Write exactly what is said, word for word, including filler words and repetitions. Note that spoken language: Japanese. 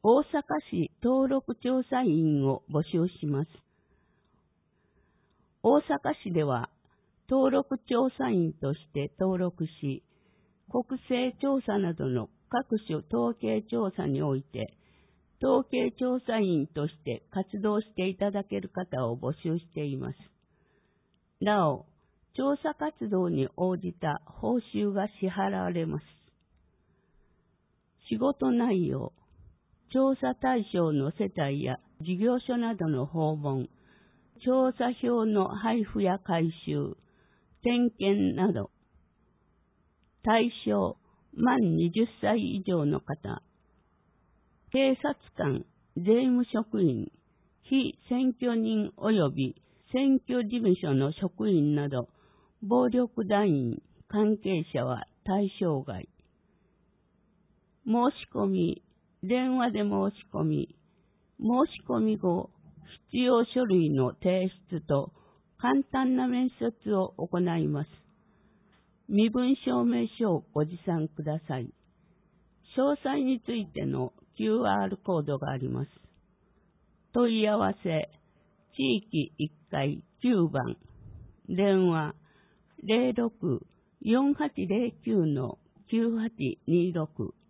大阪市登録調査員を募集します。大阪市では登録調査員として登録し、国勢調査などの各種統計調査において、統計調査員として活動していただける方を募集しています。なお、調査活動に応じた報酬が支払われます。仕事内容、調査対象の世帯や事業所などの訪問、調査票の配布や回収、点検など。対象、満にじゅっさい以上の方、警察官、税務職員、非選挙人及び選挙事務所の職員など、暴力団員、関係者は対象外。申し込み、電話で申し込み、申し込み後、必要書類の提出と簡単な面接を行います。身分証明書をご持参ください。詳細についての キューアール コードがあります。問い合わせ、地域いっかいきゅうばん、電話 ゼロろく よんはちゼロきゅう きゅうはちにろく